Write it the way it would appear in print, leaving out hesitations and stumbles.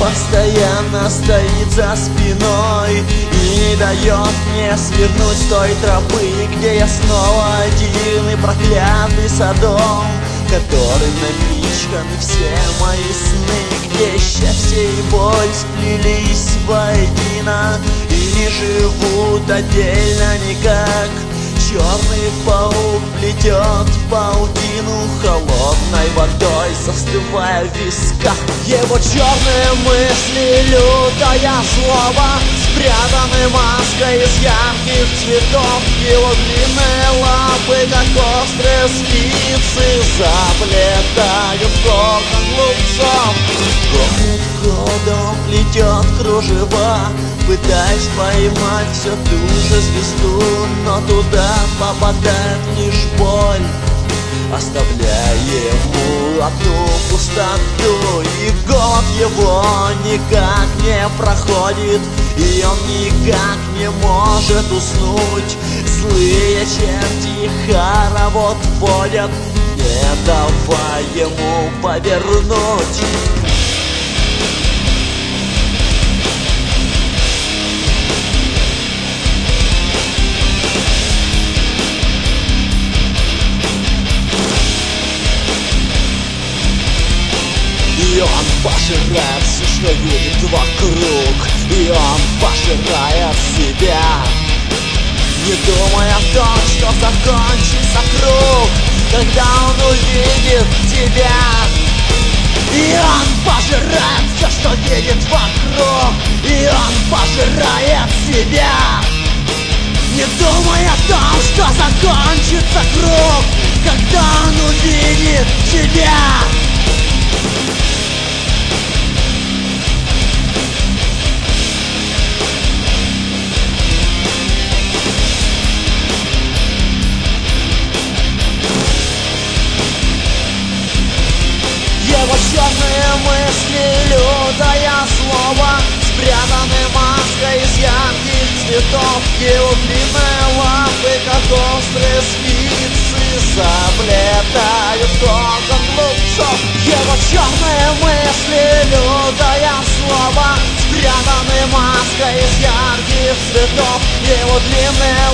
постоянно стоит за спиной и не дает мне свернуть с той тропы, где я снова один и проклятый Содом, который напичканы все мои сны, где счастье и боль сплелись воедино и не живут отдельно никак. Черный паук плетет паутину холодной водой, застывая в висках. Его черные мысли, лютая злоба, спрятаны маской из ярких цветов. Его длинные лапы, как острые спицы, заплетают кокон глупцов. Год годом плетет кружева, пытаясь поймать все ту же звезду, но туда попадает лишь боль, оставляя ему одну пустоту. И голод его никак не проходит, и он никак не может уснуть. Злые черти хоровод водят, не давая ему повернуть. И он пожирает все, что видит вокруг, и он пожирает себя, не думая о том, что закончится круг, когда он увидит тебя. И он пожирает все, что видит вокруг, и он пожирает себя, не думая о том, что закончится круг, когда он увидит тебя. Его черные мысли, лютая злоба, спрятаны маской из ярких цветов. Его длинные лапы, как острые спицы, заплетают кокон глупцов. Его черные мысли, лютая злоба, спрятаны маской из ярких цветов. Его длинные